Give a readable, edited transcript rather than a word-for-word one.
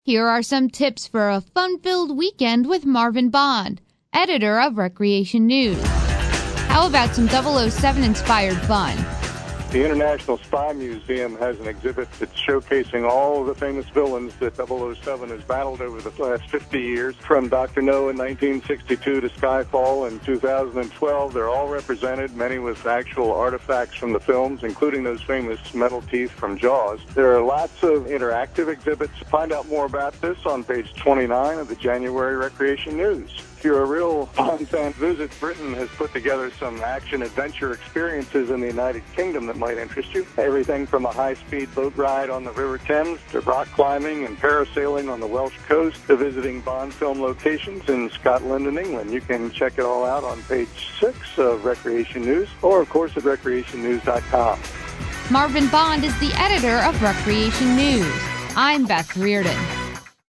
Here are some tips for a fun-filled weekend with Marvin Bond, editor of Recreation News. How about some 007-inspired fun? The International Spy Museum has an exhibit that's showcasing all of the famous villains that 007 has battled over the last 50 years. From Dr. No in 1962 to Skyfall in 2012, they're all represented, many with actual artifacts from the films, including those famous metal teeth from Jaws. There are lots of interactive exhibits. Find out more about this on page 29 of the January Recreation News. If you're a real Bond fan, Visit Britain has put together some action-adventure experiences in the United Kingdom that might interest you. Everything from a high-speed boat ride on the River Thames to rock climbing and parasailing on the Welsh coast to visiting Bond film locations in Scotland and England. You can check it all out on page 6 of Recreation News or, of course, at recreationnews.com. Marvin Bond is the editor of Recreation News. I'm Beth Reardon.